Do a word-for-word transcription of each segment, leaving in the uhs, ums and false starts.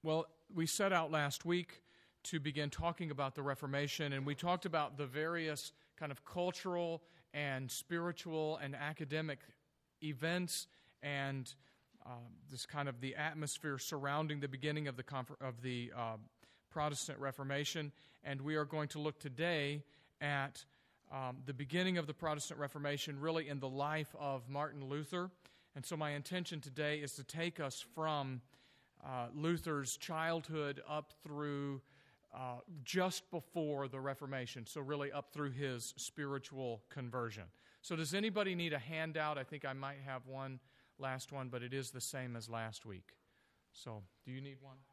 Well, we set out last week to begin talking about the Reformation, and we talked about the various kind of cultural and spiritual and academic events and uh, this kind of the atmosphere surrounding the beginning of the confer- of the uh, Protestant Reformation. And we are going to look today at um, the beginning of the Protestant Reformation, really in the life of Martin Luther. And so my intention today is to take us from uh, Luther's childhood up through uh, just before the Reformation, so really up through his spiritual conversion. So does anybody need a handout? I think I might have one, last one, but it is the same as last week. So do you need one?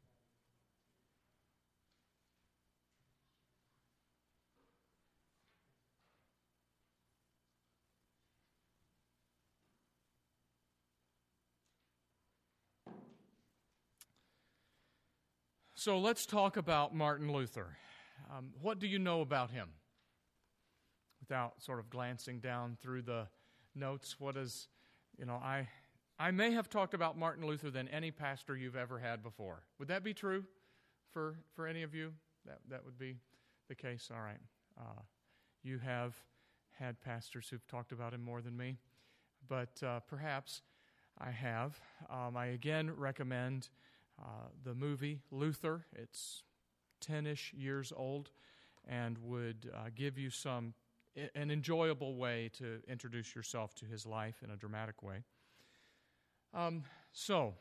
So let's talk about Martin Luther. Um, what do you know about him? Without sort of glancing down through the notes, what is, you know, I I may have talked about Martin Luther than any pastor you've ever had before. Would that be true for, for any of you? That that would be the case? All right. Uh, you have had pastors who've talked about him more than me, but uh, perhaps I have. Um, I again recommend Uh, the movie Luther. It's ten-ish years old and would uh, give you some an enjoyable way to introduce yourself to his life in a dramatic way. Um, so,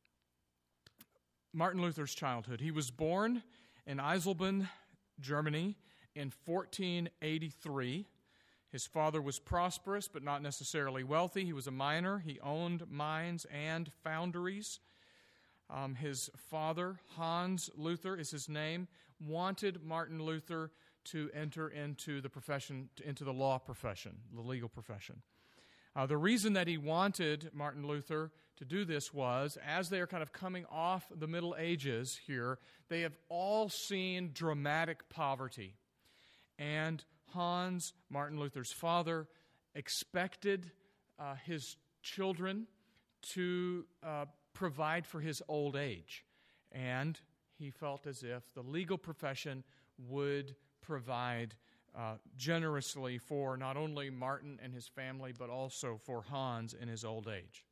Martin Luther's childhood. He was born in Eisleben, Germany in fourteen eighty-three. His father was prosperous but not necessarily wealthy. He was a miner. He owned mines and foundries. Um, his father, Hans Luther is his name, wanted Martin Luther to enter into the profession, into the law profession, the legal profession. Uh, the reason that he wanted Martin Luther to do this was, as they are kind of coming off the Middle Ages here, they have all seen dramatic poverty. And Hans, Martin Luther's father, expected uh, his children to uh, provide for his old age. And he felt as if the legal profession would provide uh, generously for not only Martin and his family, but also for Hans in his old age.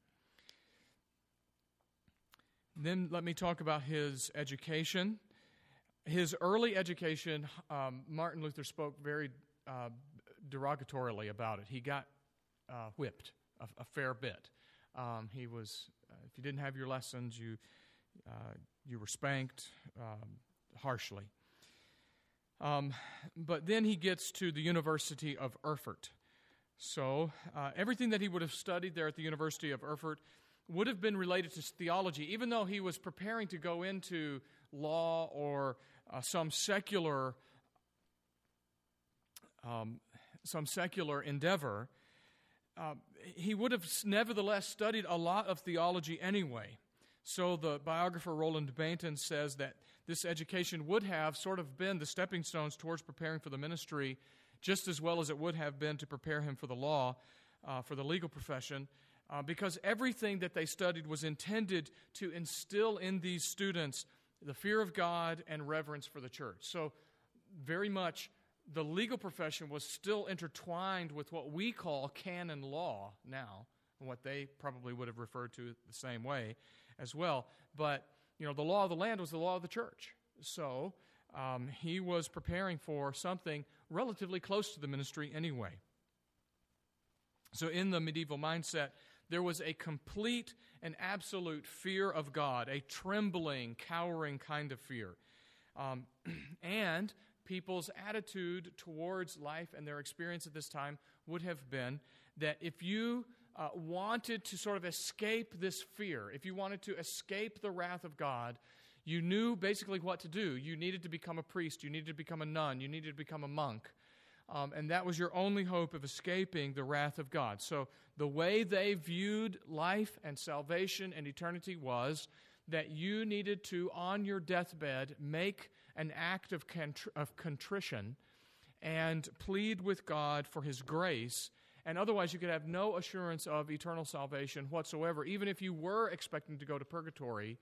Then let me talk about his education. His early education, um, Martin Luther spoke very uh, derogatorily about it. He got uh, whipped a, a fair bit. Um, he was, uh, if you didn't have your lessons, you uh, you were spanked um, harshly. Um, but then he gets to the University of Erfurt. So uh, everything that he would have studied there at the University of Erfurt would have been related to theology, even though he was preparing to go into law or uh, some secular um, some secular endeavor. Uh, he would have nevertheless studied a lot of theology anyway. So the biographer Roland Bainton says that this education would have sort of been the stepping stones towards preparing for the ministry, just as well as it would have been to prepare him for the law, uh, for the legal profession, uh, because everything that they studied was intended to instill in these students the fear of God and reverence for the church. So very much the legal profession was still intertwined with what we call canon law now, and what they probably would have referred to the same way as well. But, you know, the law of the land was the law of the church. So um, he was preparing for something relatively close to the ministry anyway. So in the medieval mindset, there was a complete and absolute fear of God, a trembling, cowering kind of fear. Um, and people's attitude towards life and their experience at this time would have been that if you uh, wanted to sort of escape this fear, if you wanted to escape the wrath of God, you knew basically what to do. You needed to become a priest, you needed to become a nun, you needed to become a monk. Um, and that was your only hope of escaping the wrath of God. So the way they viewed life and salvation and eternity was that you needed to, on your deathbed, make an act of, contr- of contrition and plead with God for His grace, and otherwise you could have no assurance of eternal salvation whatsoever. Even if you were expecting to go to purgatory,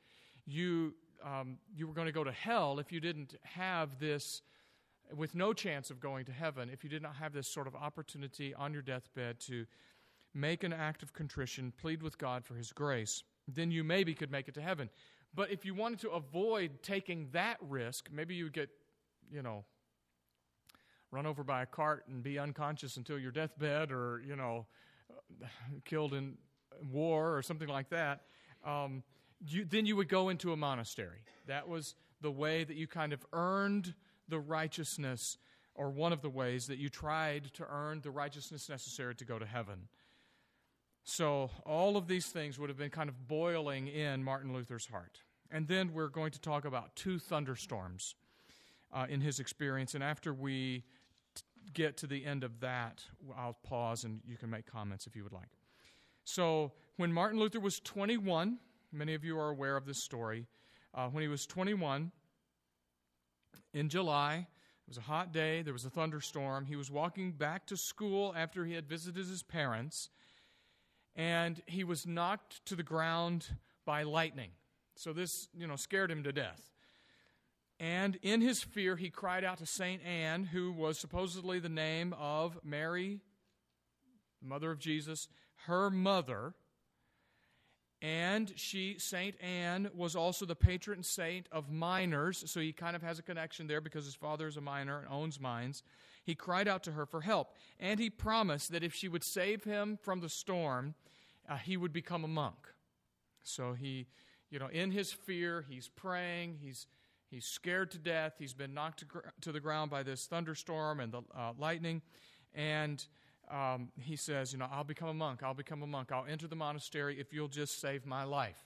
you um, you were going to go to hell if you didn't have this, with no chance of going to heaven, if you did not have this sort of opportunity on your deathbed to make an act of contrition, plead with God for His grace, then you maybe could make it to heaven. But if you wanted to avoid taking that risk, maybe you would get, you know, run over by a cart and be unconscious until your deathbed, or, you know, killed in war or something like that. Um, you, then you would go into a monastery. That was the way that you kind of earned the righteousness, or one of the ways that you tried to earn the righteousness necessary to go to heaven. So all of these things would have been kind of boiling in Martin Luther's heart. And then we're going to talk about two thunderstorms uh, in his experience. And after we t- get to the end of that, I'll pause and you can make comments if you would like. So when Martin Luther was twenty-one, many of you are aware of this story. Uh, when he was twenty-one, in July, it was a hot day, there was a thunderstorm. He was walking back to school after he had visited his parents, and he was knocked to the ground by lightning. So this, you know, scared him to death. And in his fear, he cried out to Saint Anne, who was supposedly the name of Mary, mother of Jesus, her mother. And she, Saint Anne, was also the patron saint of miners, so he kind of has a connection there because his father is a miner and owns mines. He cried out to her for help, and he promised that if she would save him from the storm, uh, he would become a monk. So he, you know, in his fear, he's praying, he's he's scared to death, he's been knocked to, gr- to the ground by this thunderstorm and the uh, lightning, and Um, he says, you know, I'll become a monk, I'll become a monk, I'll enter the monastery if you'll just save my life.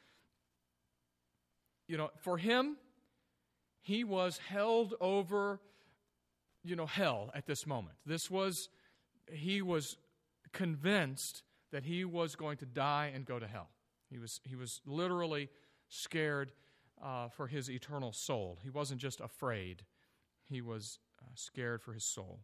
You know, for him, he was held over, you know, hell at this moment. This was, he was convinced that he was going to die and go to hell. He was, he was literally scared uh, for his eternal soul. He wasn't just afraid, he was uh, scared for his soul.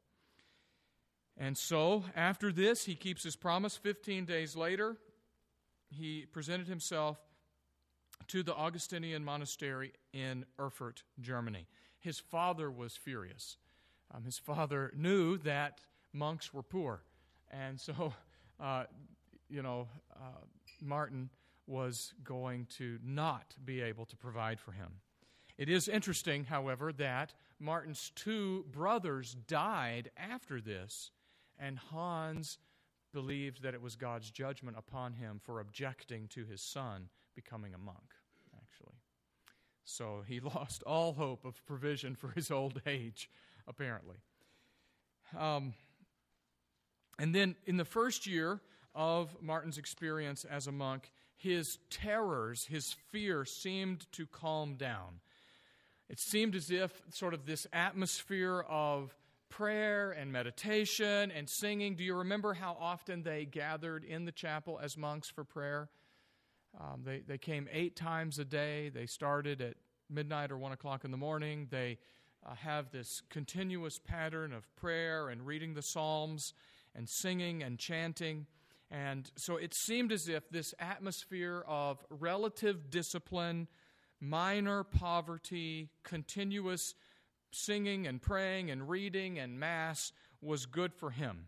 And so, after this, he keeps his promise. Fifteen days later, he presented himself to the Augustinian monastery in Erfurt, Germany. His father was furious. Um, his father knew that monks were poor. And so, uh, you know, uh, Martin was going to not be able to provide for him. It is interesting, however, that Martin's two brothers died after this, and Hans believed that it was God's judgment upon him for objecting to his son becoming a monk, actually. So he lost all hope of provision for his old age, apparently. Um, and then in the first year of Martin's experience as a monk, his terrors, his fear seemed to calm down. It seemed as if sort of this atmosphere of prayer and meditation and singing. Do you remember how often they gathered in the chapel as monks for prayer? Um, they, they came eight times a day. They started at midnight or one o'clock in the morning. They uh, have this continuous pattern of prayer and reading the Psalms and singing and chanting. And so it seemed as if this atmosphere of relative discipline, minor poverty, continuous singing and praying and reading and Mass was good for him.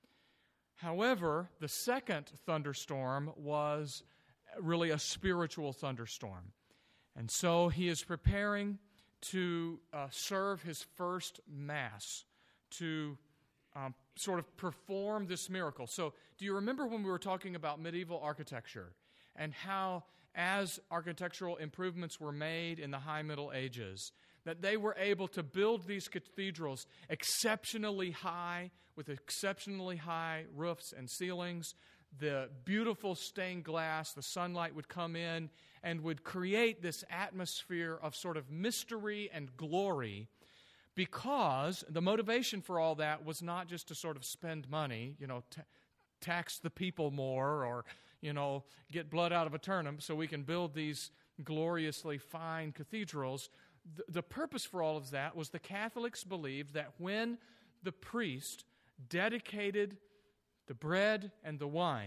However, the second thunderstorm was really a spiritual thunderstorm. And so he is preparing to uh, serve his first Mass, to um, sort of perform this miracle. So do you remember when we were talking about medieval architecture and how, as architectural improvements were made in the High Middle Ages, that they were able to build these cathedrals exceptionally high, with exceptionally high roofs and ceilings. The beautiful stained glass, the sunlight would come in and would create this atmosphere of sort of mystery and glory, because the motivation for all that was not just to sort of spend money, you know, t- tax the people more, or, you know, get blood out of a turnip so we can build these gloriously fine cathedrals. The purpose for all of that was the Catholics believed that when the priest dedicated the bread and the wine,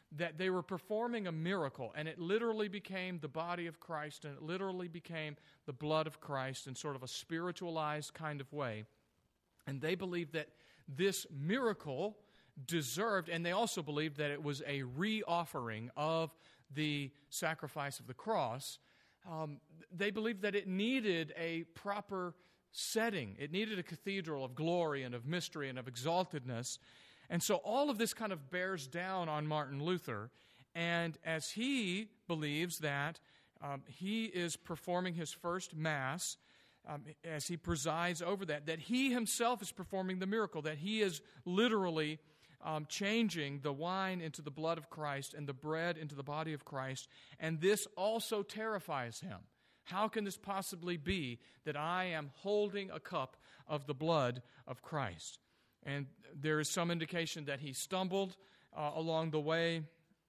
that they were performing a miracle, and it literally became the body of Christ, and it literally became the blood of Christ in sort of a spiritualized kind of way. And they believed that this miracle deserved, and they also believed that it was a re-offering of the sacrifice of the cross. Um, they believed that it needed a proper setting. It needed a cathedral of glory and of mystery and of exaltedness. And so all of this kind of bears down on Martin Luther. And as he believes that um, he is performing his first Mass, um, as he presides over that, that he himself is performing the miracle, that he is literally um, changing the wine into the blood of Christ and the bread into the body of Christ. And this also terrifies him. How can this possibly be that I am holding a cup of the blood of Christ? And there is some indication that he stumbled uh, along the way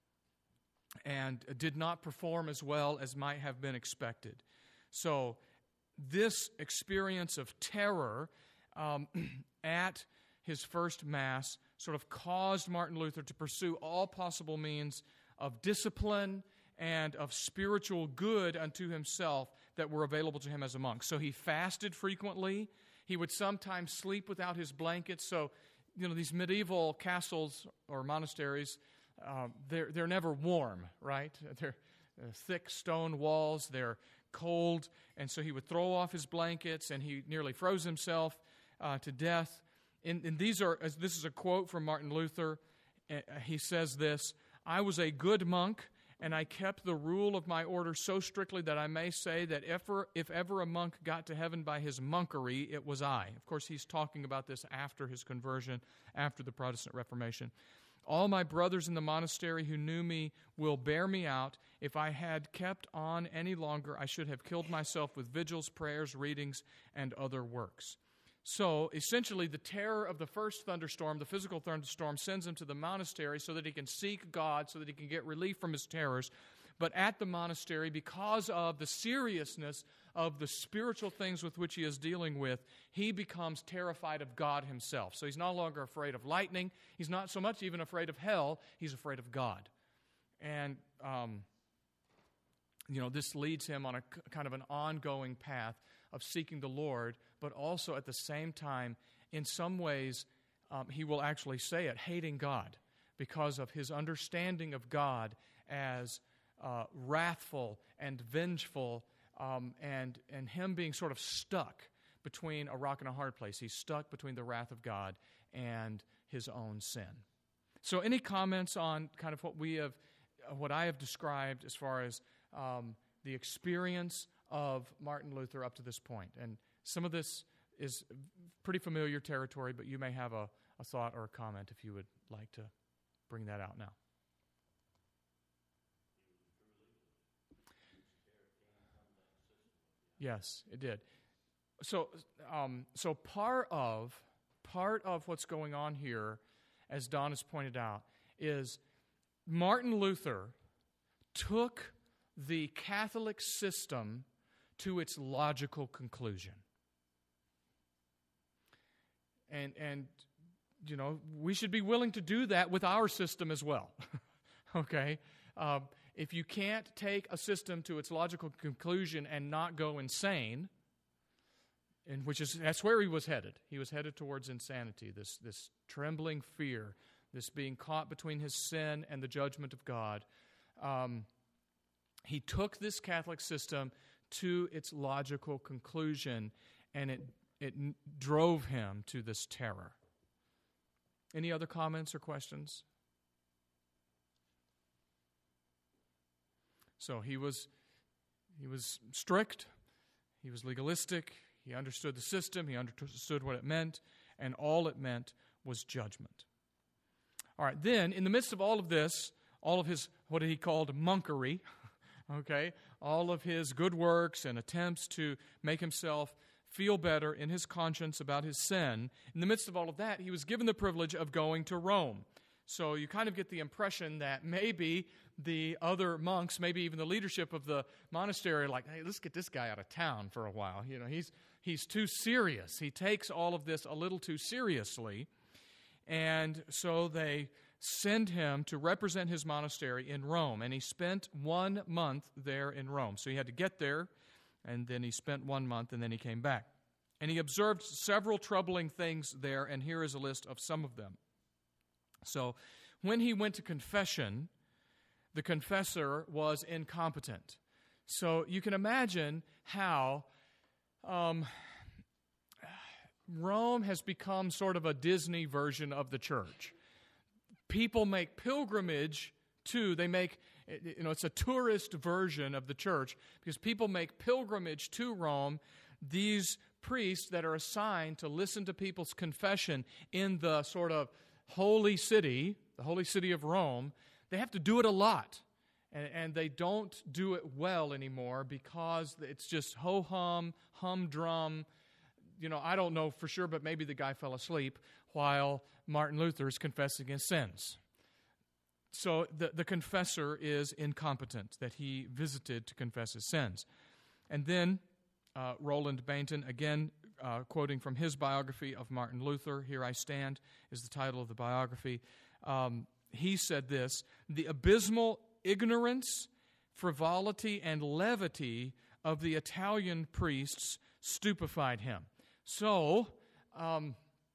and did not perform as well as might have been expected. So this experience of terror um, at his first Mass sort of caused Martin Luther to pursue all possible means of discipline and of spiritual good unto himself that were available to him as a monk. So he fasted frequently. He would sometimes sleep without his blankets. So, you know, these medieval castles or monasteries, uh, they're, they're never warm, right? They're uh, thick stone walls. They're cold. And so he would throw off his blankets, and he nearly froze himself uh, to death. And, and these are, this is a quote from Martin Luther. Uh, he says this, "I was a good monk, and I kept the rule of my order so strictly that I may say that if ever, if ever a monk got to heaven by his monkery, it was I." Of course, he's talking about this after his conversion, after the Protestant Reformation. "All my brothers in the monastery who knew me will bear me out. If I had kept on any longer, I should have killed myself with vigils, prayers, readings, and other works." So, essentially, the terror of the first thunderstorm, the physical thunderstorm, sends him to the monastery so that he can seek God, so that he can get relief from his terrors. But at the monastery, because of the seriousness of the spiritual things with which he is dealing with, he becomes terrified of God himself. So he's no longer afraid of lightning. He's not so much even afraid of hell. He's afraid of God. And, um, you know, this leads him on a kind of an ongoing path of seeking the Lord, but also at the same time, in some ways, um, he will actually say it, hating God, because of his understanding of God as uh, wrathful and vengeful, um, and, and him being sort of stuck between a rock and a hard place. He's stuck between the wrath of God and his own sin. So any comments on kind of what we have, what I have described as far as um, the experience of Martin Luther up to this point? And some of this is pretty familiar territory, but you may have a, a thought or a comment if you would like to bring that out now. Yes, it did. So, um, so part of part of what's going on here, as Don has pointed out, is Martin Luther took the Catholic system to its logical conclusion. And, and you know, we should be willing to do that with our system as well. Okay? Um, if you can't take a system to its logical conclusion and not go insane, and which is that's where he was headed. He was headed towards insanity, this, this trembling fear, this being caught between his sin and the judgment of God. Um, he took this Catholic system to its logical conclusion, and it it drove him to this terror. Any other comments or questions? So he was he was strict, he was legalistic, he understood the system, he understood what it meant, and all it meant was judgment. All right, then, in the midst of all of this, all of his, what he called monkery, okay, all of his good works and attempts to make himself feel better in his conscience about his sin, in the midst of all of that, he was given the privilege of going to Rome. So you kind of get the impression that maybe the other monks, maybe even the leadership of the monastery, are like, hey, let's get this guy out of town for a while. You know, he's he's too serious. He takes all of this a little too seriously. And so they send him to represent his monastery in Rome. And he spent one month there in Rome. So he had to get there, and then he spent one month, and then he came back. And he observed several troubling things there, and here is a list of some of them. So when he went to confession, the confessor was incompetent. So you can imagine how um, Rome has become sort of a Disney version of the church. People make pilgrimage to, they make, you know, it's a tourist version of the church because people make pilgrimage to Rome. These priests that are assigned to listen to people's confession in the sort of holy city, the holy city of Rome, they have to do it a lot. And, and they don't do it well anymore because it's just ho-hum, humdrum. You know, I don't know for sure, but maybe the guy fell asleep while Martin Luther is confessing his sins. So the, the confessor is incompetent that he visited to confess his sins. And then uh, Roland Bainton, again, uh, quoting from his biography of Martin Luther, "Here I Stand" is the title of the biography. Um, he said this: "The abysmal ignorance, frivolity, and levity of the Italian priests stupefied him." So, um,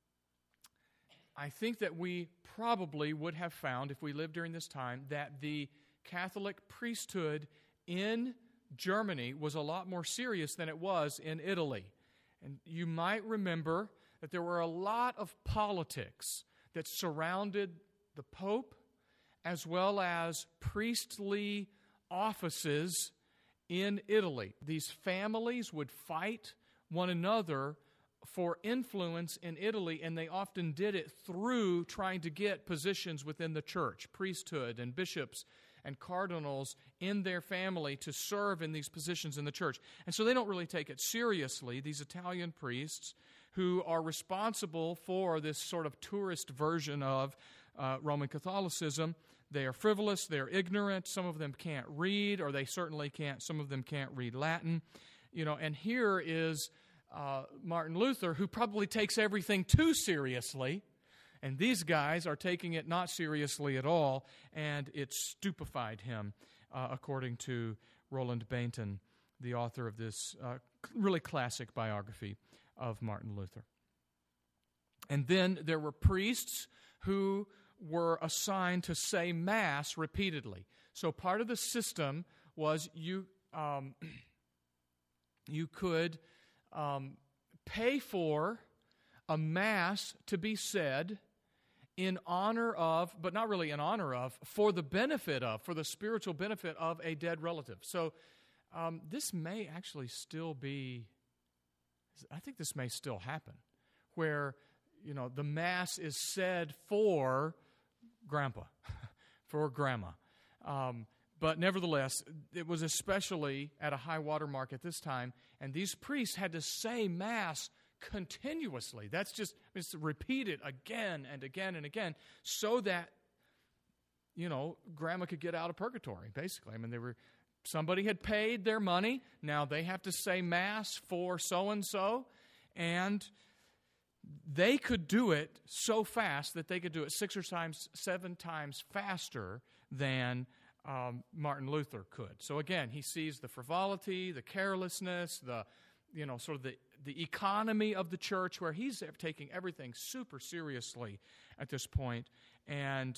I think that we probably would have found, if we lived during this time, that the Catholic priesthood in Germany was a lot more serious than it was in Italy. And you might remember that there were a lot of politics that surrounded the Pope, as well as priestly offices in Italy. These families would fight one another for influence in Italy, and they often did it through trying to get positions within the church, priesthood and bishops and cardinals in their family to serve in these positions in the church. And so they don't really take it seriously, these Italian priests who are responsible for this sort of tourist version of uh, Roman Catholicism. They are frivolous, they're ignorant, some of them can't read, or they certainly can't, some of them can't read Latin. You know, and here is uh, Martin Luther, who probably takes everything too seriously, and these guys are taking it not seriously at all, and it stupefied him, uh, according to Roland Bainton, the author of this uh, really classic biography of Martin Luther. And then there were priests who were assigned to say Mass repeatedly. So part of the system was you um, you could um, pay for a Mass to be said in honor of, but not really in honor of, for the benefit of, for the spiritual benefit of a dead relative. So um, this may actually still be, I think this may still happen, where, you know, the Mass is said for Grandpa, for Grandma. Um, but nevertheless, it was especially at a high water mark at this time, and these priests had to say Mass continuously. That's just, it's repeated again and again and again, so that, you know, Grandma could get out of purgatory, basically. I mean, they were, somebody had paid their money, now they have to say Mass for so-and-so, and they could do it so fast that they could do it six or times, seven times faster than um, Martin Luther could. So again, he sees the frivolity, the carelessness, the, you know, sort of the, the economy of the church, where he's taking everything super seriously at this point, and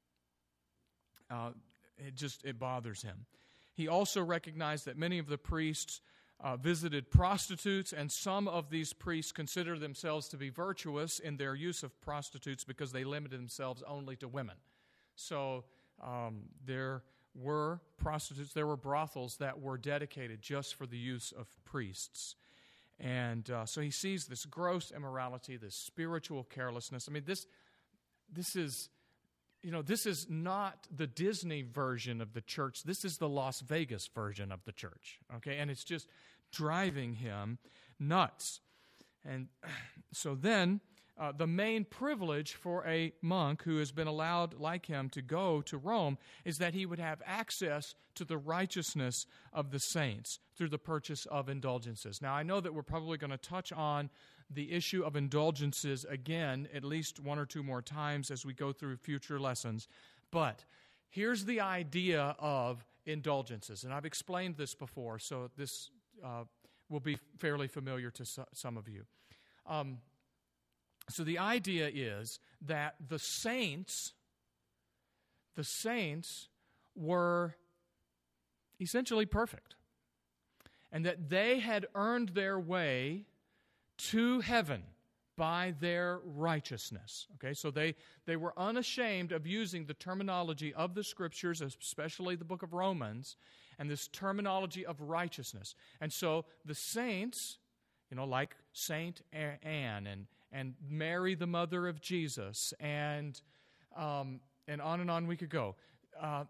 uh, it just, it bothers him. He also recognized that many of the priests Uh, visited prostitutes, and some of these priests consider themselves to be virtuous in their use of prostitutes because they limited themselves only to women. So um, there were prostitutes, there were brothels that were dedicated just for the use of priests. And uh, so he sees this gross immorality, this spiritual carelessness. I mean, this this is, you know, this is not the Disney version of the church. This is the Las Vegas version of the church, okay? And it's just driving him nuts. And so then uh, the main privilege for a monk who has been allowed, like him, to go to Rome is that he would have access to the righteousness of the saints through the purchase of indulgences. Now, I know that we're probably going to touch on the issue of indulgences again at least one or two more times as we go through future lessons, but here's the idea of indulgences, and I've explained this before, so this uh, will be fairly familiar to so- some of you. Um, so the idea is that the saints, the saints were essentially perfect, and that they had earned their way to heaven by their righteousness. Okay, so they, they were unashamed of using the terminology of the Scriptures, especially the book of Romans, and this terminology of righteousness. And so the saints, you know, like Saint Anne and, and Mary, the mother of Jesus, and um, and on and on we could go. Uh,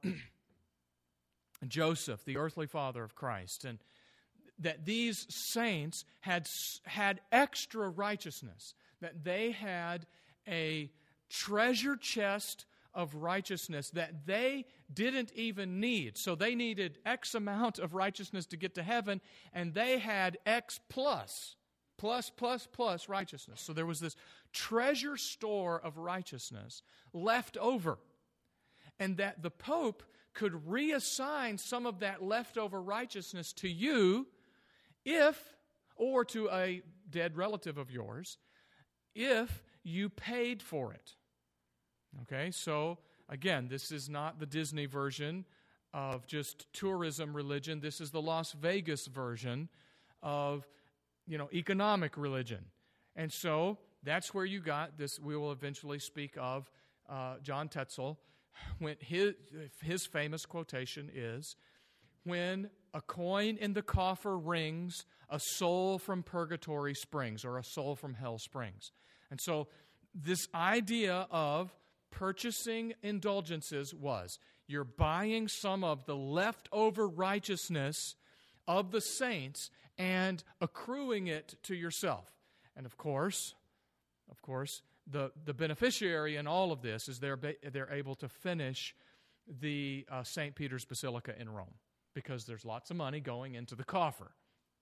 Joseph, the earthly father of Christ, and that these saints had had extra righteousness, that they had a treasure chest of righteousness that they didn't even need. So they needed X amount of righteousness to get to heaven, and they had X plus, plus, plus, plus righteousness. So there was this treasure store of righteousness left over, and that the Pope could reassign some of that leftover righteousness to you if, or to a dead relative of yours, if you paid for it. Okay, so again, this is not the Disney version of just tourism religion. This is the Las Vegas version of, you know, economic religion. And so that's where you got this. We will eventually speak of uh, John Tetzel, when his, his famous quotation is, "When a coin in the coffer rings, a soul from purgatory springs," or a soul from hell springs. And so this idea of purchasing indulgences was, you're buying some of the leftover righteousness of the saints and accruing it to yourself. And of course, of course, the, the beneficiary in all of this is they're, they're able to finish the uh, Saint Peter's Basilica in Rome, because there's lots of money going into the coffer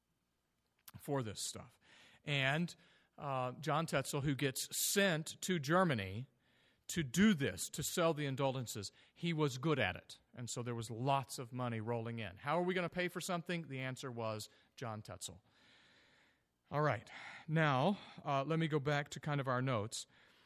for this stuff. And uh, John Tetzel, who gets sent to Germany to do this, to sell the indulgences, he was good at it. And so there was lots of money rolling in. How are we going to pay for something? The answer was John Tetzel. All right. Now, uh, let me go back to kind of our notes.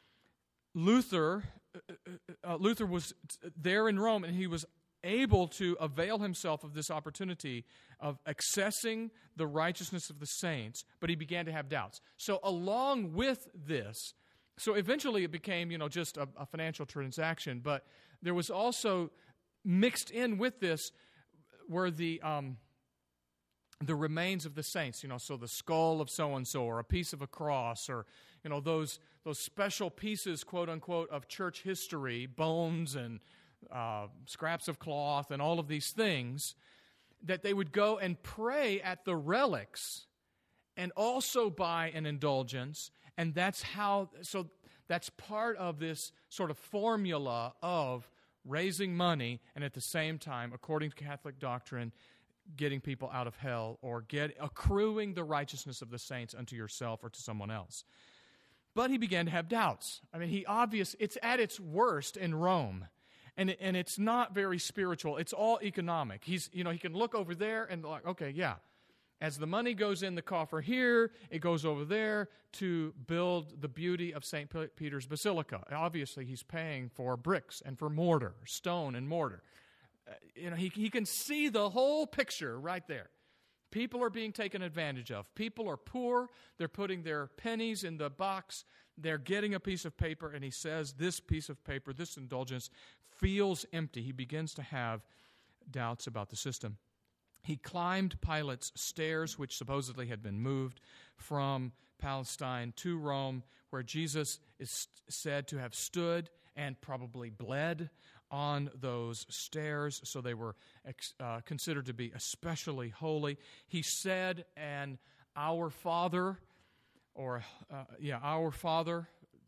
Luther, uh, Luther was there in Rome, and he was able to avail himself of this opportunity of accessing the righteousness of the saints, but he began to have doubts. So along with this, so eventually it became, you know, just a, a financial transaction, but there was also mixed in with this were the um, the remains of the saints, you know, so the skull of so-and-so, or a piece of a cross, or, you know, those those special pieces, quote-unquote, of church history, bones and Uh, scraps of cloth and all of these things, that they would go and pray at the relics and also buy an indulgence. And that's how, so that's part of this sort of formula of raising money and at the same time, according to Catholic doctrine, getting people out of hell, or get accruing the righteousness of the saints unto yourself or to someone else. But he began to have doubts. I mean, he obvious, it's at its worst in Rome. And and it's not very spiritual. It's all economic. He's, you know, he can look over there and like, okay, yeah. As the money goes in the coffer here, it goes over there to build the beauty of Saint Peter's Basilica. Obviously, he's paying for bricks and for mortar, stone and mortar. Uh, you know, he he can see the whole picture right there. People are being taken advantage of. People are poor. They're putting their pennies in the box. They're getting a piece of paper, and he says this piece of paper, this indulgence, feels empty. He begins to have doubts about the system. He climbed Pilate's stairs, which supposedly had been moved from Palestine to Rome, where Jesus is said to have stood and probably bled on those stairs, so they were uh, considered to be especially holy. He said, "And our Father," or uh, yeah, "Our Father,"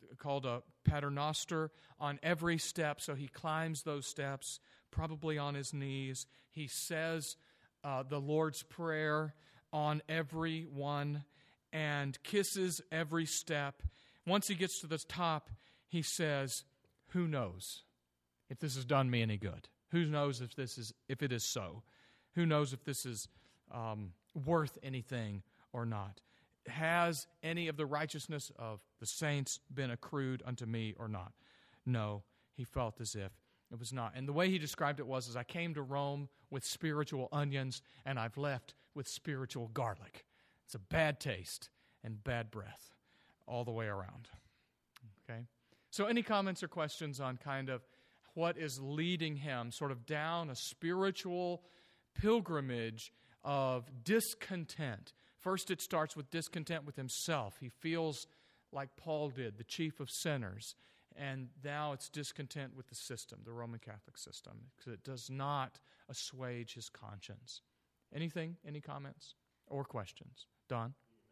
called a paternoster, on every step. So he climbs those steps, probably on his knees. He says uh, the Lord's Prayer on every one and kisses every step. Once he gets to the top, he says, "Who knows if this has done me any good? Who knows if this is if it is so? Who knows if this is um, worth anything or not? Has any of the righteousness of the saints been accrued unto me or not?" No, he felt as if it was not. And the way he described it was, as I came to Rome with spiritual onions, and I've left with spiritual garlic. It's a bad taste and bad breath all the way around. Okay? So any comments or questions on kind of what is leading him sort of down a spiritual pilgrimage of discontent? First, it starts with discontent with himself. He feels like Paul did, the chief of sinners. And now it's discontent with the system, the Roman Catholic system, because it does not assuage his conscience. Anything? Any comments or questions? Don?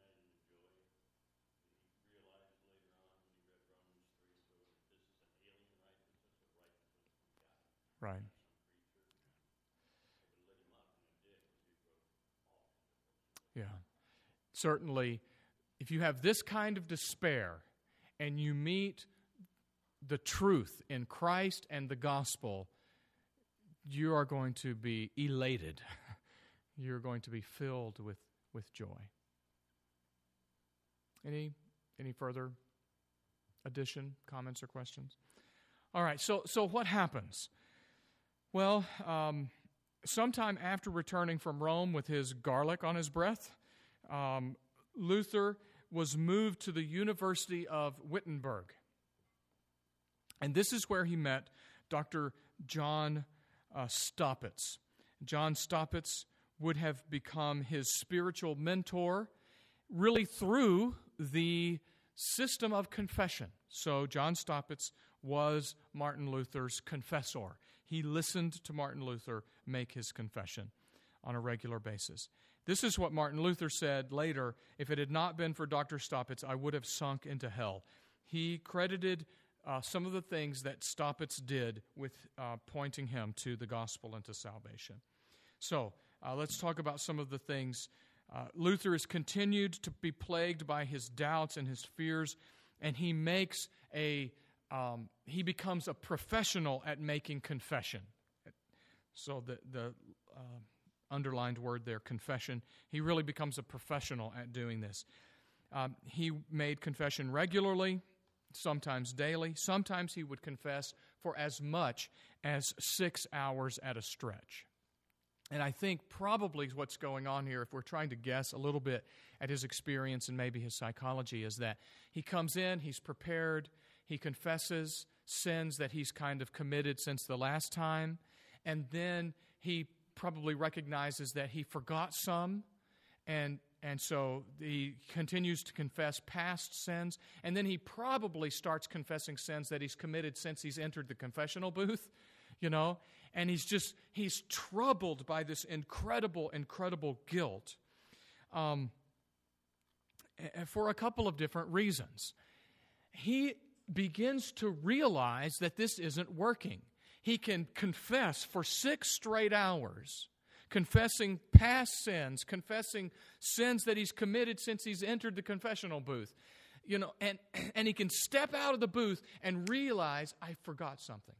Right. Yeah. Certainly, if you have this kind of despair and you meet the truth in Christ and the gospel, you are going to be elated. You're going to be filled with, with joy. Any any further addition, comments, or questions? All right, so so what happens? Well, um, sometime after returning from Rome with his garlic on his breath, um, Luther was moved to the University of Wittenberg. And this is where he met Doctor John uh, Staupitz. John Staupitz would have become his spiritual mentor really through the system of confession. So John Staupitz was Martin Luther's confessor. He listened to Martin Luther make his confession on a regular basis. This is what Martin Luther said later: "If it had not been for Doctor Staupitz, I would have sunk into hell." He credited uh, some of the things that Staupitz did with uh, pointing him to the gospel and to salvation. So uh, let's talk about some of the things. Uh, Luther has continued to be plagued by his doubts and his fears, and he makes a um, he becomes a professional at making confession. So the the uh, underlined word there, confession. He really becomes a professional at doing this. Um, he made confession regularly, sometimes daily. Sometimes he would confess for as much as six hours at a stretch. And I think probably what's going on here, if we're trying to guess a little bit at his experience and maybe his psychology, is that he comes in, he's prepared, he confesses sins that he's kind of committed since the last time, and then he probably recognizes that he forgot some, and and so he continues to confess past sins, and then he probably starts confessing sins that he's committed since he's entered the confessional booth, you know, and he's just, he's troubled by this incredible, incredible guilt um, for a couple of different reasons. He begins to realize that this isn't working. He can confess for six straight hours, confessing past sins, confessing sins that he's committed since he's entered the confessional booth. You know, and, and he can step out of the booth and realize, I forgot something.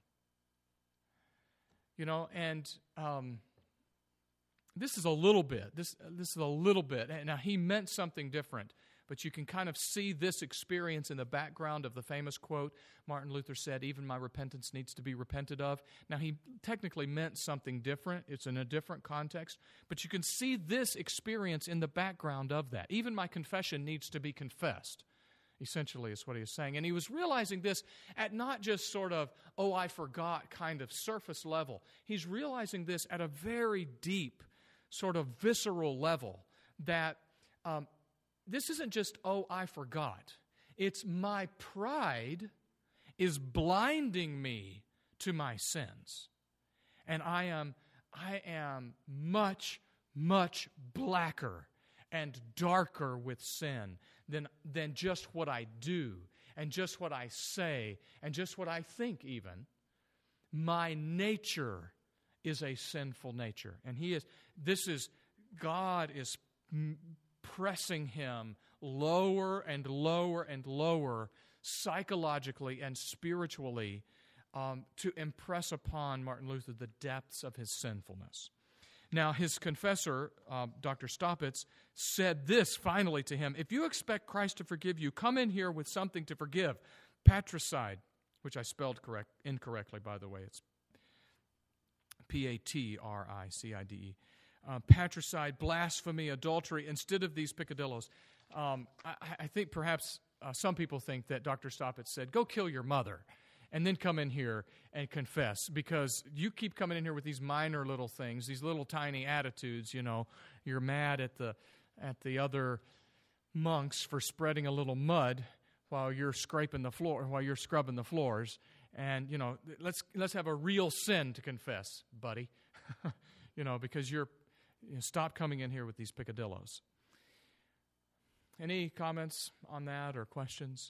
You know, and um, this is a little bit, this, this is a little bit. Now, he meant something different, but you can kind of see this experience in the background of the famous quote Martin Luther said, "Even my repentance needs to be repented of." Now, he technically meant something different. It's in a different context. But you can see this experience in the background of that. Even my confession needs to be confessed, essentially, is what he was saying. And he was realizing this at not just sort of, oh, I forgot kind of surface level. He's realizing this at a very deep, sort of visceral level, that um, this isn't just, oh, I forgot. It's my pride is blinding me to my sins. And I am, I am much, much blacker and darker with sin than, than just what I do. and just what I say and just what I think even, my nature is a sinful nature. And he is, this is, God is pressing him lower and lower and lower psychologically and spiritually um, to impress upon Martin Luther the depths of his sinfulness. Now, his confessor, uh, Doctor Staupitz, said this finally to him: if you expect Christ to forgive you, come in here with something to forgive. Patricide, which I spelled correct incorrectly, by the way. It's P A T R I C I D E. Uh, patricide, blasphemy, adultery, instead of these peccadillos. Um, I, I think perhaps uh, some people think that Doctor Staupitz said, go kill your mother and then come in here and confess, because you keep coming in here with these minor little things, these little tiny attitudes, you know. You're mad at the at the other monks for spreading a little mud while you're scraping the floor, while you're scrubbing the floors. And, you know, let's let's have a real sin to confess, buddy. you know, because you're, you know, stop coming in here with these peccadillos. Any comments on that or questions?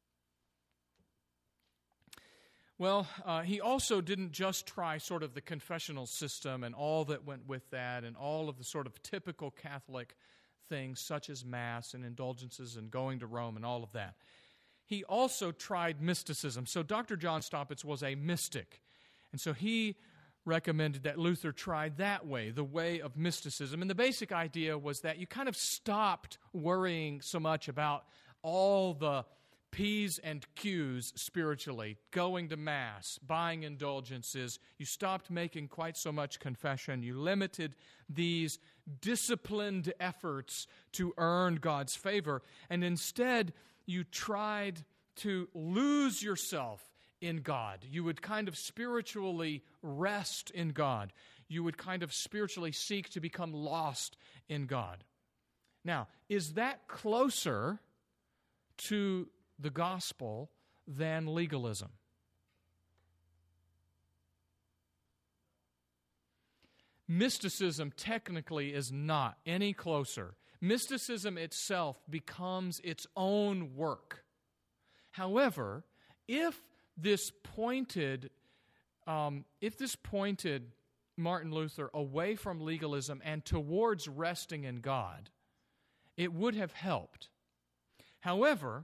Well, uh, he also didn't just try sort of the confessional system and all that went with that and all of the sort of typical Catholic things such as Mass and indulgences and going to Rome and all of that. He also tried mysticism. So Doctor John Staupitz was a mystic. And so he recommended that Luther try that way, the way of mysticism. And the basic idea was that you kind of stopped worrying so much about all the P's and Q's spiritually, going to Mass, buying indulgences. You stopped making quite so much confession. You limited these disciplined efforts to earn God's favor. And instead, you tried to lose yourself in God. You would kind of spiritually rest in God. You would kind of spiritually seek to become lost in God. Now, is that closer to the gospel than legalism? Mysticism technically is not any closer. Mysticism itself becomes its own work. However, if this pointed, um, if this pointed Martin Luther away from legalism and towards resting in God, it would have helped. However,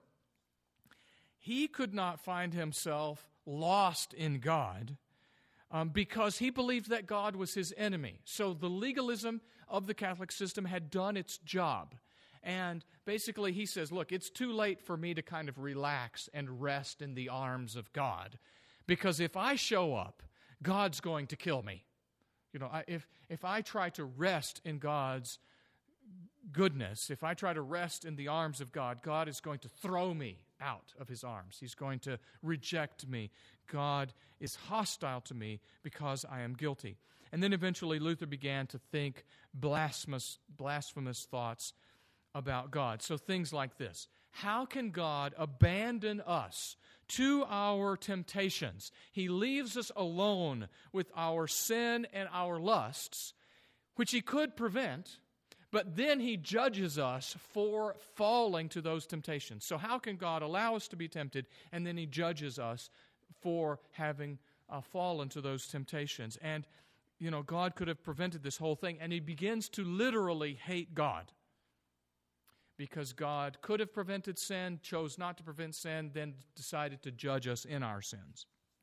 he could not find himself lost in God um, because he believed that God was his enemy. So the legalism of the Catholic system had done its job. And basically he says, look, it's too late for me to kind of relax and rest in the arms of God, because if I show up, God's going to kill me. You know, I, if if I try to rest in God's goodness, if I try to rest in the arms of God, God is going to throw me out of his arms. He's going to reject me. God is hostile to me because I am guilty. And then eventually Luther began to think blasphemous, blasphemous thoughts about God. So things like this: how can God abandon us to our temptations? He leaves us alone with our sin and our lusts, which he could prevent, but then he judges us for falling to those temptations. So how can God allow us to be tempted, and then he judges us for having uh, fallen to those temptations? And, you know, God could have prevented this whole thing, and he begins to literally hate God. Because God could have prevented sin, chose not to prevent sin, then decided to judge us in our sins.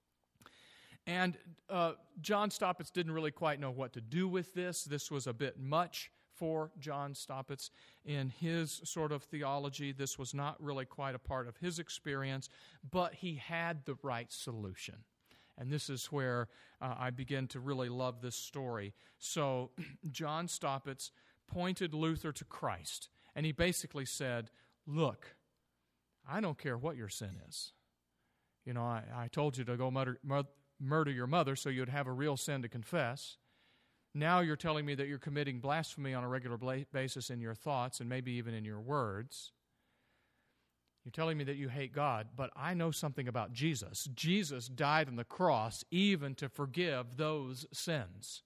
And uh, John Staupitz didn't really quite know what to do with this. This was a bit much for John Staupitz in his sort of theology. This was not really quite a part of his experience, but he had the right solution. And this is where uh, I begin to really love this story. So John Staupitz pointed Luther to Christ. And he basically said, look, I don't care what your sin is. You know, I, I told you to go murder, murder your mother so you'd have a real sin to confess. Now you're telling me that you're committing blasphemy on a regular basis in your thoughts and maybe even in your words. You're telling me that you hate God, but I know something about Jesus. Jesus died on the cross even to forgive those sins.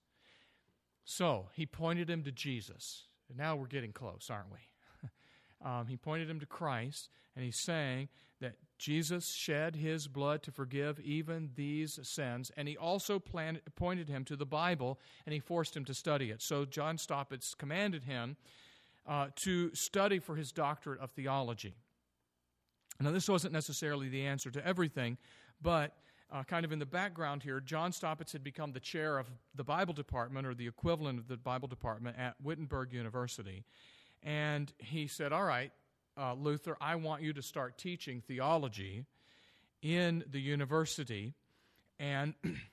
So he pointed him to Jesus. And now we're getting close, aren't we? Um, he pointed him to Christ, and he's saying that Jesus shed his blood to forgive even these sins, and he also planned, pointed him to the Bible, and he forced him to study it. So John Staupitz commanded him uh, to study for his doctorate of theology. Now, this wasn't necessarily the answer to everything, but uh, kind of in the background here, John Staupitz had become the chair of the Bible department, or the equivalent of the Bible department at Wittenberg University. And he said, all right, uh, Luther, I want you to start teaching theology in the university, and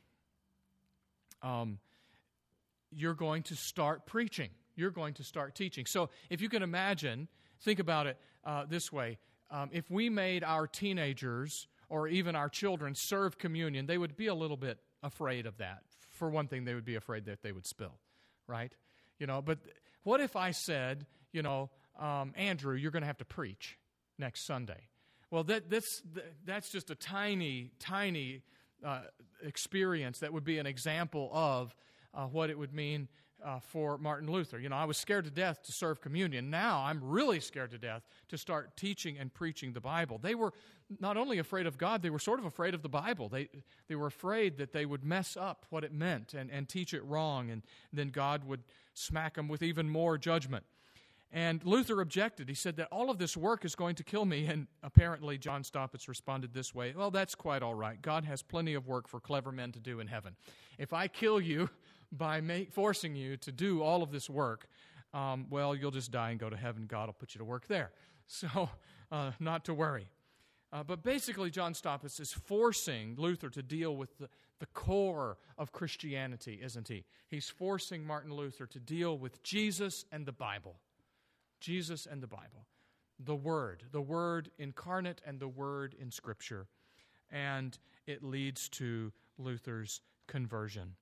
um, you're going to start preaching. You're going to start teaching. So if you can imagine, think about it uh, this way. Um, if we made our teenagers or even our children serve communion, they would be a little bit afraid of that. For one thing, they would be afraid that they would spill, right? You know, but what if I said, you know, um, Andrew, you're going to have to preach next Sunday? Well, that that's that's just a tiny, tiny uh, experience that would be an example of uh, what it would mean Uh, for Martin Luther. You know, I was scared to death to serve communion. Now I'm really scared to death to start teaching and preaching the Bible. They were not only afraid of God, they were sort of afraid of the Bible. They they were afraid that they would mess up what it meant and, and teach it wrong, and then God would smack them with even more judgment. And Luther objected. He said that all of this work is going to kill me, and apparently John Staupitz responded this way: well, that's quite all right. God has plenty of work for clever men to do in heaven. If I kill you by make, forcing you to do all of this work, um, well, you'll just die and go to heaven. God will put you to work there. So, uh, not to worry. Uh, but basically, John Staupitz is forcing Luther to deal with the, the core of Christianity, isn't he? He's forcing Martin Luther to deal with Jesus and the Bible. Jesus and the Bible. The Word. The Word incarnate and the Word in Scripture. And it leads to Luther's conversion.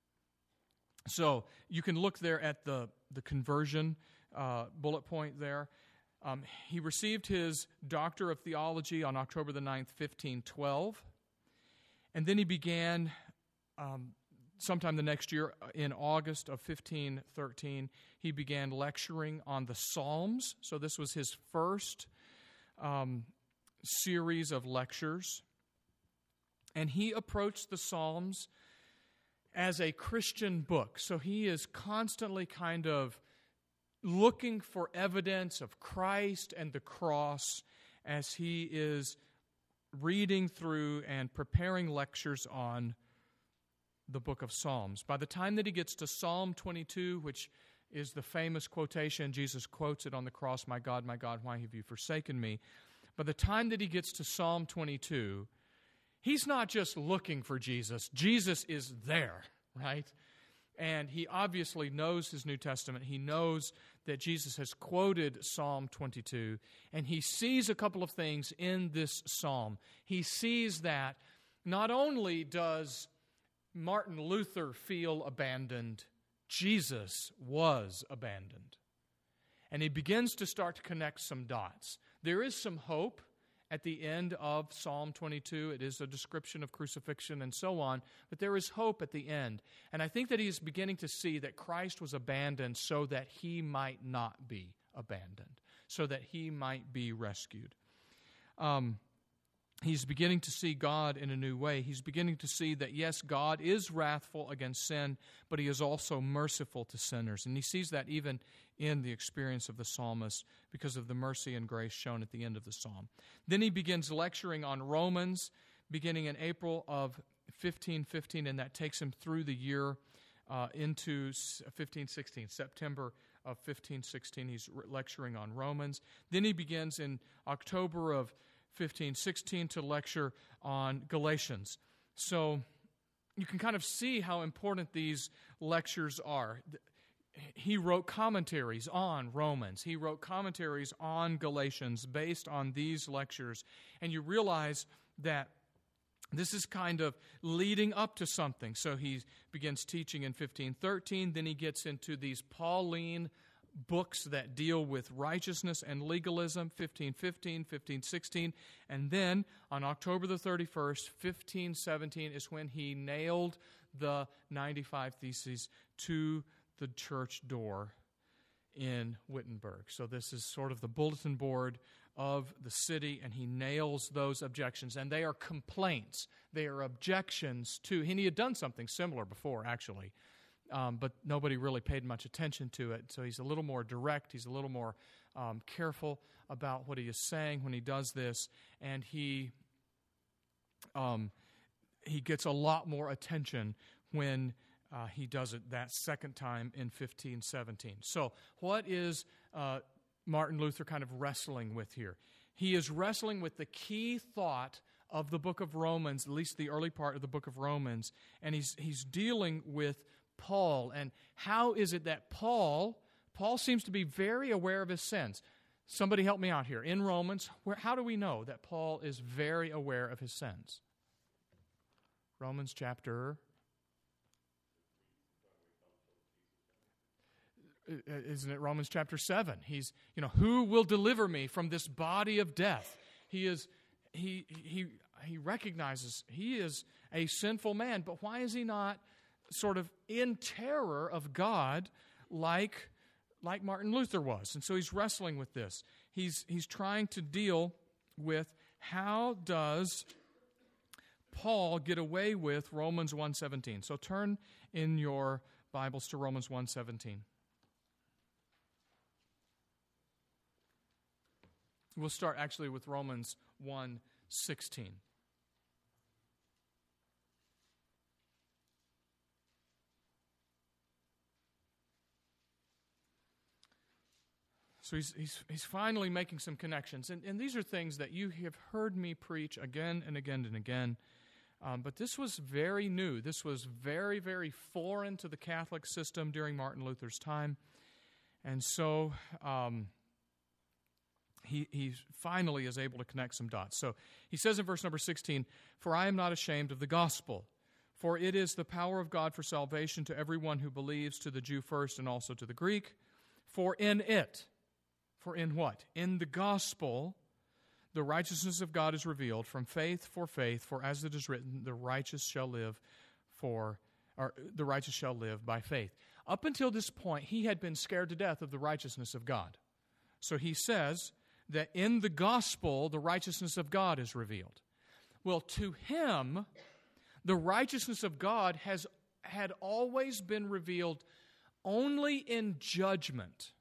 So you can look there at the, the conversion uh, bullet point there. Um, he received his Doctor of Theology on October the ninth, fifteen twelve. And then he began, um, sometime the next year, in August of fifteen thirteen, he began lecturing on the Psalms. So this was his first um, series of lectures. And he approached the Psalms as a Christian book. So he is constantly kind of looking for evidence of Christ and the cross as he is reading through and preparing lectures on the book of Psalms. By the time that he gets to Psalm twenty-two, which is the famous quotation, Jesus quotes it on the cross, "My God, my God, why have you forsaken me?" By the time that he gets to Psalm twenty-two, he's not just looking for Jesus. Jesus is there, right? And he obviously knows his New Testament. He knows that Jesus has quoted Psalm twenty-two, and he sees a couple of things in this psalm. He sees that not only does Martin Luther feel abandoned, Jesus was abandoned. And he begins to start to connect some dots. There is some hope at the end of Psalm twenty-two. It is a description of crucifixion and so on, but there is hope at the end. And I think that he is beginning to see that Christ was abandoned so that he might not be abandoned, so that he might be rescued. Um, he's beginning to see God in a new way. He's beginning to see that, yes, God is wrathful against sin, but he is also merciful to sinners. And he sees that even in the experience of the psalmist because of the mercy and grace shown at the end of the psalm. Then he begins lecturing on Romans beginning in April of fifteen fifteen, and that takes him through the year uh, into fifteen sixteen, September of fifteen sixteen. He's lecturing on Romans. Then he begins in October of fifteen sixteen to lecture on Galatians. So you can kind of see how important these lectures are. He wrote commentaries on Romans. He wrote commentaries on Galatians based on these lectures. And you realize that this is kind of leading up to something. So he begins teaching in fifteen thirteen. Then he gets into these Pauline books that deal with righteousness and legalism, fifteen fifteen, fifteen sixteen. And then on October the thirty-first, fifteen seventeen, is when he nailed the ninety-five Theses to the church door in Wittenberg. So this is sort of the bulletin board of the city, and he nails those objections. And they are complaints. They are objections to, and he had done something similar before, actually, um, but nobody really paid much attention to it. So he's a little more direct. He's a little more um, careful about what he is saying when he does this, and he um, he gets a lot more attention when uh, he does it that second time in fifteen seventeen. So what is uh, Martin Luther kind of wrestling with here? He is wrestling with the key thought of the book of Romans, at least the early part of the book of Romans, and he's he's dealing with Paul. And how is it that Paul, Paul seems to be very aware of his sins. Somebody help me out here. In Romans, where, how do we know that Paul is very aware of his sins? Romans chapter... Isn't it Romans chapter seven? He's, you know, who will deliver me from this body of death? He is, he he he recognizes he is a sinful man, but why is he not sort of in terror of God like like Martin Luther was? And so he's wrestling with this. He's he's trying to deal with how does Paul get away with Romans one seventeen. So turn in your Bibles to Romans one seventeen. We'll start actually with Romans one sixteen. So he's, he's, he's finally making some connections. And, and these are things that you have heard me preach again and again and again. Um, but this was very new. This was very, very foreign to the Catholic system during Martin Luther's time. And so... Um, He, he finally is able to connect some dots. So he says in verse number sixteen, "For I am not ashamed of the gospel, for it is the power of God for salvation to everyone who believes, to the Jew first and also to the Greek. For in it," for in what? In the gospel, "the righteousness of God is revealed from faith for faith, for as it is written, the righteous shall live for, or the righteous shall live by faith." Up until this point, he had been scared to death of the righteousness of God. So he says that in the gospel, the righteousness of God is revealed. Well, to him, the righteousness of God has had always been revealed only in judgment.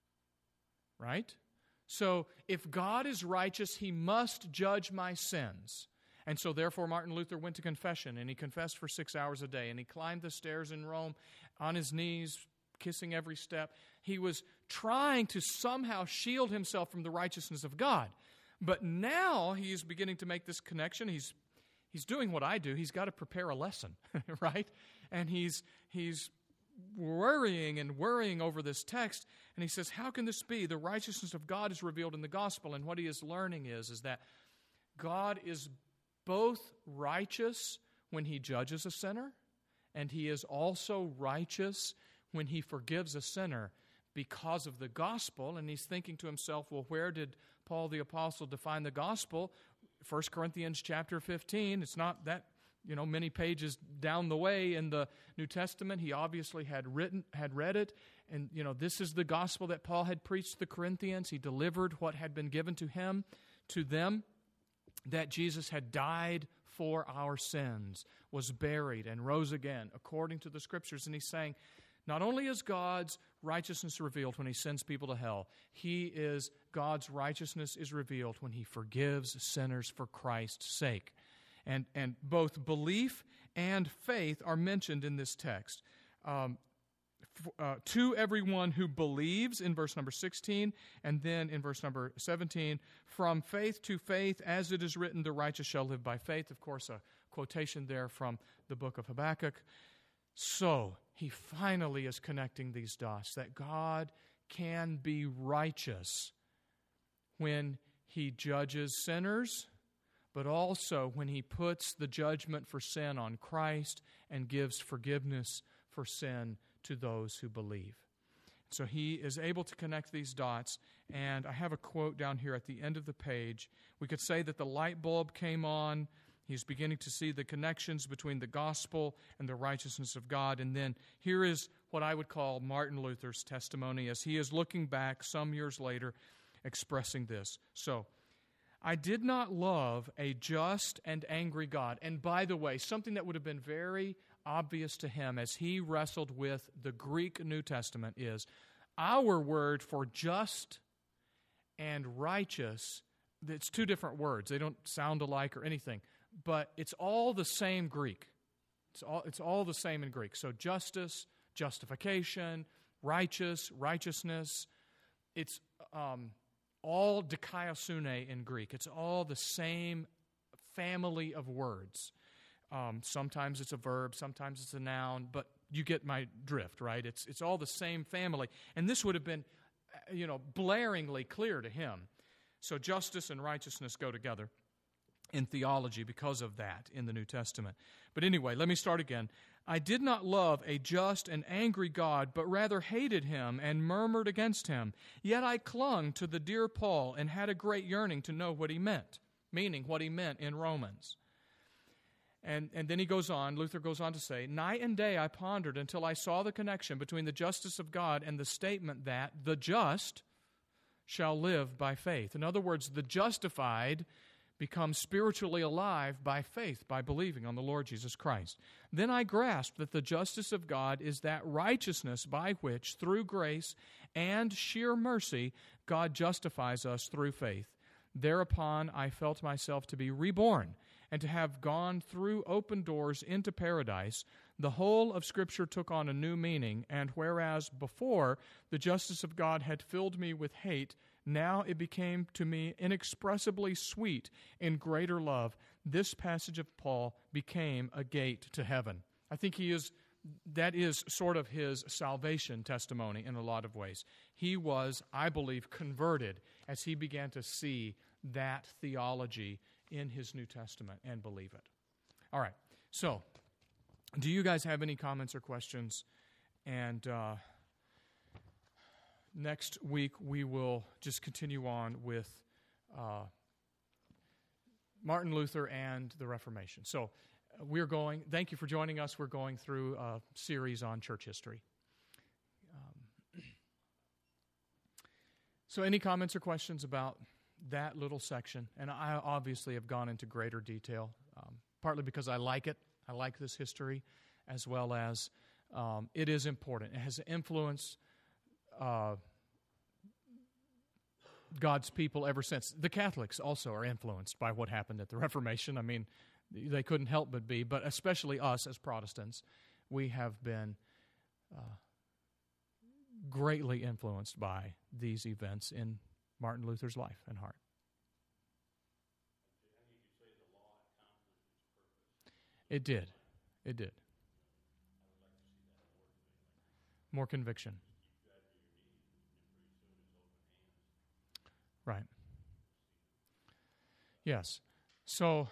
Right? So, if God is righteous, he must judge my sins. And so, therefore, Martin Luther went to confession, and he confessed for six hours a day, and he climbed the stairs in Rome on his knees, kissing every step. He was trying to somehow shield himself from the righteousness of God. But now he is beginning to make this connection. He's he's doing what I do. He's got to prepare a lesson, right? And he's he's worrying and worrying over this text. And he says, how can this be? The righteousness of God is revealed in the gospel. And what he is learning is, is that God is both righteous when he judges a sinner, and he is also righteous when he forgives a sinner because of the gospel. And he's thinking to himself, well, where did Paul the Apostle define the gospel? First Corinthians chapter fifteen. It's not that, you know, many pages down the way in the New Testament. He obviously had written, had read it. And, you know, this is the gospel that Paul had preached to the Corinthians. He delivered what had been given to him, to them, that Jesus had died for our sins, was buried, and rose again, according to the Scriptures. And he's saying, not only is God's righteousness revealed when he sends people to hell, he is, God's righteousness is revealed when he forgives sinners for Christ's sake. And, and both belief and faith are mentioned in this text. Um, f- uh, to everyone who believes in verse number sixteen, and then in verse number seventeen, from faith to faith, as it is written, the righteous shall live by faith. Of course, a quotation there from the book of Habakkuk. So, he finally is connecting these dots, that God can be righteous when he judges sinners, but also when he puts the judgment for sin on Christ and gives forgiveness for sin to those who believe. So he is able to connect these dots, and I have a quote down here at the end of the page. We could say that the light bulb came on. He's beginning to see the connections between the gospel and the righteousness of God. And then here is what I would call Martin Luther's testimony as he is looking back some years later, expressing this. So, I did not love a just and angry God. And by the way, something that would have been very obvious to him as he wrestled with the Greek New Testament is our word for just and righteous, it's two different words. They don't sound alike or anything, but it's all the same Greek. It's all, it's all the same in Greek. So justice, justification, righteous, righteousness, it's um, all dikaiosune in Greek. It's all the same family of words. Um, sometimes it's a verb, sometimes it's a noun, but you get my drift, right? It's it's all the same family. And this would have been, you know, blaringly clear to him. So justice and righteousness go together in theology because of that in the New Testament. But anyway, let me start again. I did not love a just and angry God, but rather hated him and murmured against him. Yet I clung to the dear Paul and had a great yearning to know what he meant, meaning what he meant in Romans. And, and then he goes on, Luther goes on to say, night and day I pondered until I saw the connection between the justice of God and the statement that the just shall live by faith. In other words, the justified become spiritually alive by faith, by believing on the Lord Jesus Christ. Then I grasped that the justice of God is that righteousness by which, through grace and sheer mercy, God justifies us through faith. Thereupon I felt myself to be reborn, and to have gone through open doors into paradise. The whole of Scripture took on a new meaning, and whereas before the justice of God had filled me with hate, now it became to me inexpressibly sweet in greater love. This passage of Paul became a gate to heaven. I think he is, that is sort of his salvation testimony in a lot of ways. He was, I believe, converted as he began to see that theology in his New Testament and believe it. All right, so do you guys have any comments or questions? And uh, next week we will just continue on with uh, Martin Luther and the Reformation. So uh, we're going, thank you for joining us. We're going through a series on church history. Um, so any comments or questions about that little section? And I obviously have gone into greater detail, um, partly because I like it. I like this history, as well as um, it is important. It has influenced uh, God's people ever since. The Catholics also are influenced by what happened at the Reformation. I mean, they couldn't help but be, but especially us as Protestants, we have been uh, greatly influenced by these events in Martin Luther's life and heart. It did. It did. More conviction. Right. Yes. So,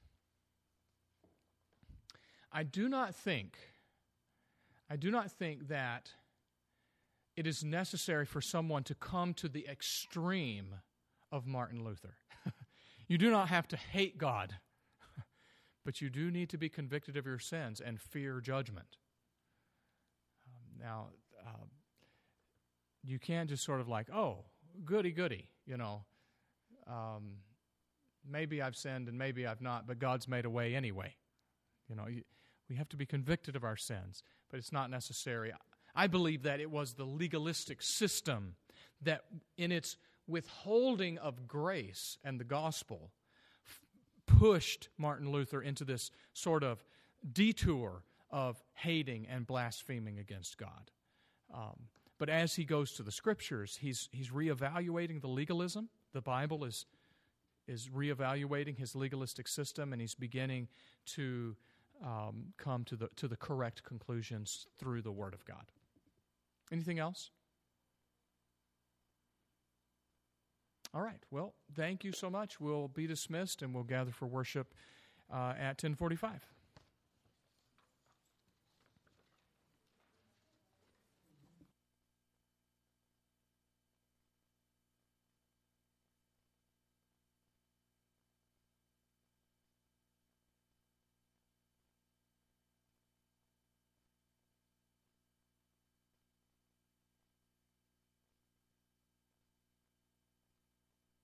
I do not think, I do not think that it is necessary for someone to come to the extreme of Martin Luther. You do not have to hate God, but you do need to be convicted of your sins and fear judgment. Um, now, uh, you can't just sort of like, oh, goody, goody, you know. Um, maybe I've sinned and maybe I've not, but God's made a way anyway. You know, you, we have to be convicted of our sins, but it's not necessary. I believe that it was the legalistic system that in its withholding of grace and the gospel f- pushed Martin Luther into this sort of detour of hating and blaspheming against God. Um, but as he goes to the Scriptures, he's he's reevaluating the legalism. The Bible is is reevaluating his legalistic system, and he's beginning to um, come to the to the correct conclusions through the Word of God. Anything else? All right. Well, thank you so much. We'll be dismissed, and we'll gather for worship uh, at ten forty-five.